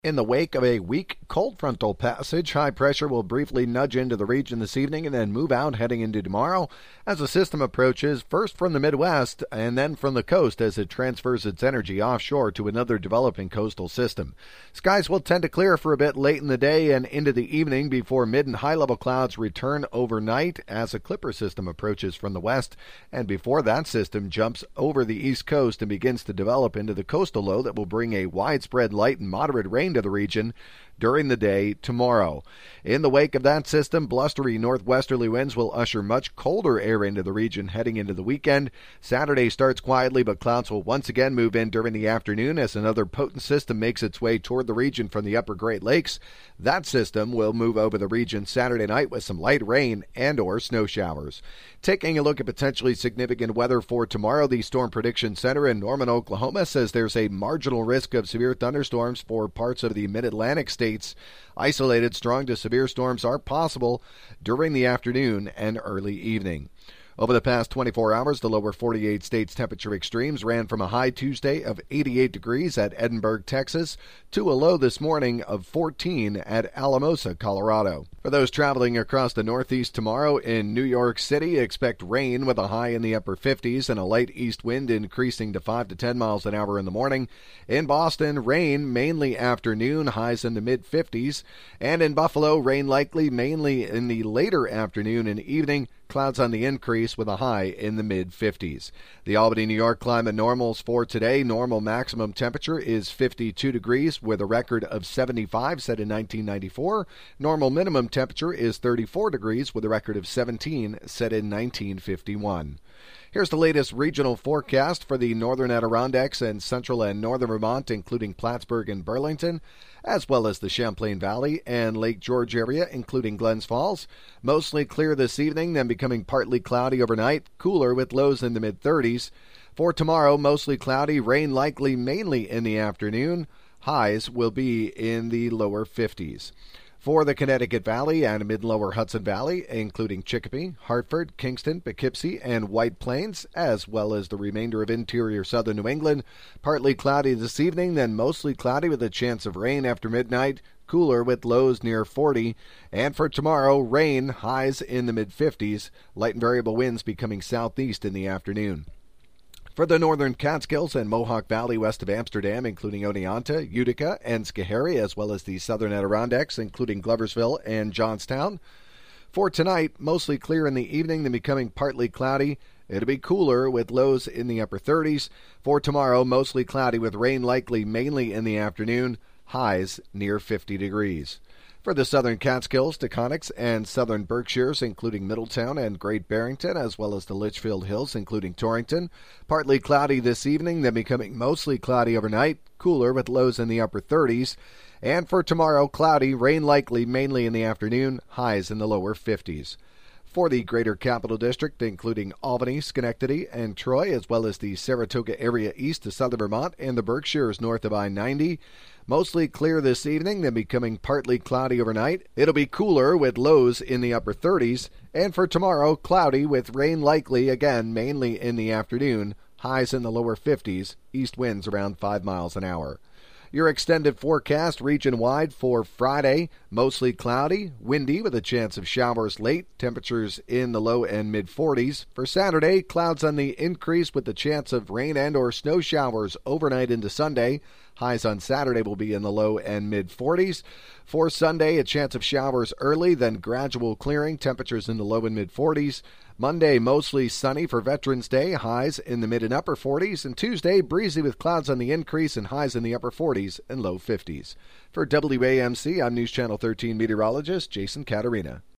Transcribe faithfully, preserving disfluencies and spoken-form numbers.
In the wake of a weak cold frontal passage, high pressure will briefly nudge into the region this evening and then move out heading into tomorrow as the system approaches first from the Midwest and then from the coast as it transfers its energy offshore to another developing coastal system. Skies will tend to clear for a bit late in the day and into the evening before mid and high-level clouds return overnight as a Clipper system approaches from the west, and before that system jumps over the east coast and begins to develop into the coastal low that will bring a widespread light and moderate rain to the region during the day tomorrow. In the wake of that system, blustery northwesterly winds will usher much colder air into the region heading into the weekend. Saturday starts quietly, but clouds will once again move in during the afternoon as another potent system makes its way toward the region from the upper Great Lakes. That system will move over the region Saturday night with some light rain and or snow showers. Taking a look at potentially significant weather for tomorrow, the Storm Prediction Center in Norman, Oklahoma says there's a marginal risk of severe thunderstorms for parts of the mid-Atlantic states. Isolated strong to severe storms are possible during the afternoon and early evening. Over the past twenty-four hours, the lower forty-eight states' temperature extremes ran from a high Tuesday of eighty-eight degrees at Edinburgh, Texas, to a low this morning of fourteen at Alamosa, Colorado. For those traveling across the Northeast tomorrow in New York City, expect rain with a high in the upper fifties and a light east wind increasing to five to ten miles an hour in the morning. In Boston, rain mainly afternoon, highs in the mid-fifties. And in Buffalo, rain likely mainly in the later afternoon and evening. Clouds on the increase with a high in the mid-fifties. The Albany, New York climate normals for today. Normal maximum temperature is fifty-two degrees with a record of seventy-five set in nineteen ninety-four. Normal minimum temperature is thirty-four degrees with a record of seventeen set in nineteen fifty-one. Here's the latest regional forecast for the northern Adirondacks and central and northern Vermont, including Plattsburgh and Burlington, as well as the Champlain Valley and Lake George area, including Glens Falls. Mostly clear this evening, then becoming partly cloudy overnight, cooler with lows in the mid-thirties. For tomorrow, mostly cloudy, rain likely mainly in the afternoon. Highs will be in the lower fifties. For the Connecticut Valley and mid-lower Hudson Valley, including Chicopee, Hartford, Kingston, Poughkeepsie, and White Plains, as well as the remainder of interior southern New England, partly cloudy this evening, then mostly cloudy with a chance of rain after midnight, cooler with lows near forty. And for tomorrow, rain, highs in the mid-fifties, light and variable winds becoming southeast in the afternoon. For the northern Catskills and Mohawk Valley west of Amsterdam, including Oneonta, Utica, and Schoharie, as well as the southern Adirondacks, including Gloversville and Johnstown. For tonight, mostly clear in the evening, then becoming partly cloudy. It'll be cooler with lows in the upper thirties. For tomorrow, mostly cloudy with rain likely mainly in the afternoon. Highs near fifty degrees. For the southern Catskills, Taconics, and southern Berkshires, including Middletown and Great Barrington, as well as the Litchfield Hills, including Torrington. Partly cloudy this evening, then becoming mostly cloudy overnight, cooler with lows in the upper thirties. And for tomorrow, cloudy, rain likely mainly in the afternoon, highs in the lower fifties. For the Greater Capital District, including Albany, Schenectady, and Troy, as well as the Saratoga area east of southern Vermont and the Berkshires north of I ninety. Mostly clear this evening, then becoming partly cloudy overnight. It'll be cooler with lows in the upper thirties. And for tomorrow, cloudy with rain likely, again, mainly in the afternoon. Highs in the lower fifties, east winds around five miles an hour. Your extended forecast region-wide for Friday, mostly cloudy, windy with a chance of showers late, temperatures in the low and mid-forties. For Saturday, clouds on the increase with the chance of rain and or snow showers overnight into Sunday. Highs on Saturday will be in the low and mid-forties. For Sunday, a chance of showers early, then gradual clearing, temperatures in the low and mid-forties. Monday, mostly sunny for Veterans Day, highs in the mid and upper forties. And Tuesday, breezy with clouds on the increase and highs in the upper forties and low fifties. For W A M C, I'm News Channel thirteen meteorologist Jason Caterina.